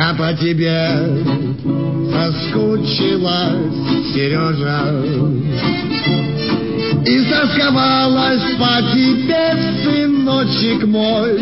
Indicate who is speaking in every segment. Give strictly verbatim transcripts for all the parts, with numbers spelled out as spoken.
Speaker 1: Я по тебе соскучилась, Сережа, и сосковалась по тебе, сыночек мой.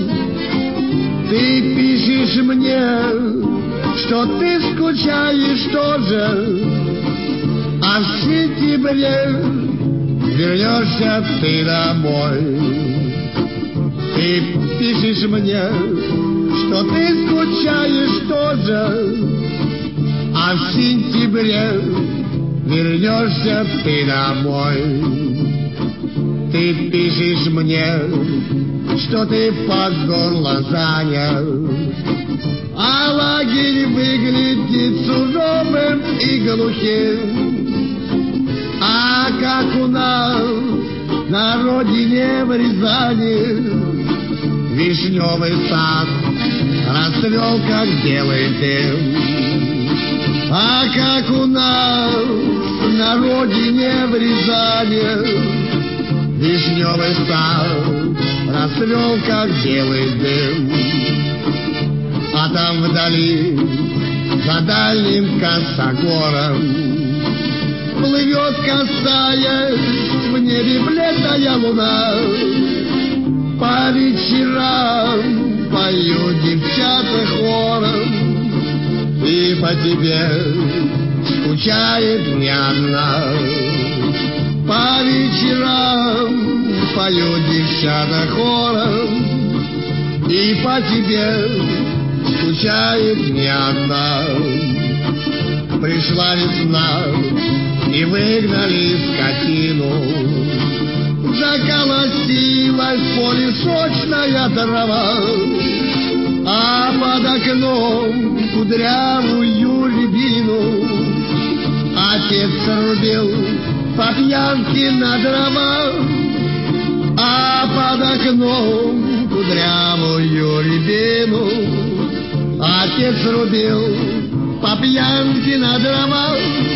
Speaker 1: Ты пишешь мне, что ты скучаешь тоже, а в сентябре вернешься ты домой. Ты пишешь мне, что ты скучаешь тоже, а в сентябре вернешься ты домой. Ты пишешь мне, что ты по горло занят, а лагерь выглядит суровым и глухим. А как у нас на родине в Рязани вишневый сад расцвел, как белый дым. А как у нас на родине в Рязани вишневый сад расцвел, как белый дым. А там вдали, за дальним косогором, плывет, касаясь в небе бледная луна. По вечерам поют девчата хором, и по тебе скучает не одна. По вечерам поют девчата хором, и по тебе скучает не одна. Пришла весна, и выгнали скотину, заколосилась в поле сочная трава, а под окном кудрявую рябину отец рубил по пьянке на дрова. А под окном кудрявую рябину отец рубил по пьянке на дрова.